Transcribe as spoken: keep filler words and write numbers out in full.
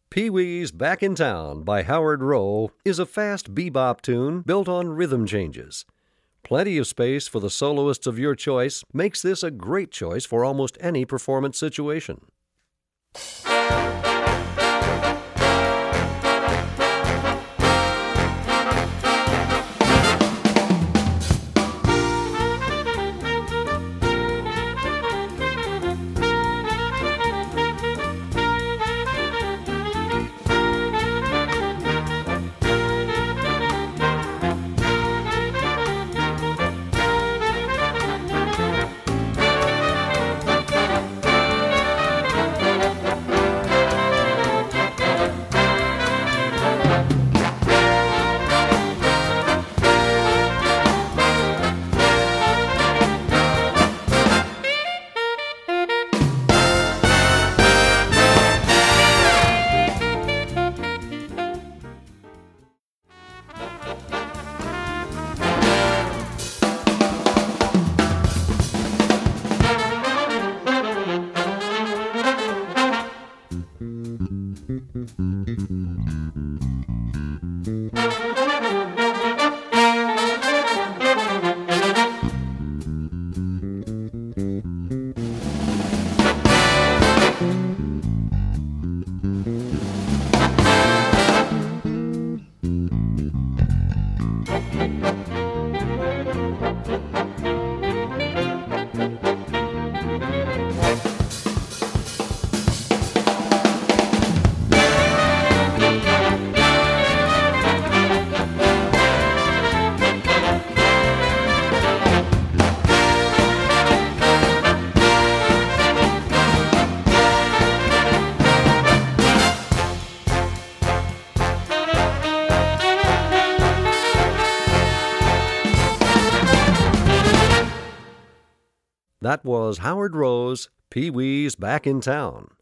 Pee-wee's Back in Town by Howard Rowe is a fast bebop tune built on rhythm changes. Plenty of space for the soloists of your choice makes this a great choice for almost any performance situation. That was Howard Rowe's Pee-wee's Back in Town.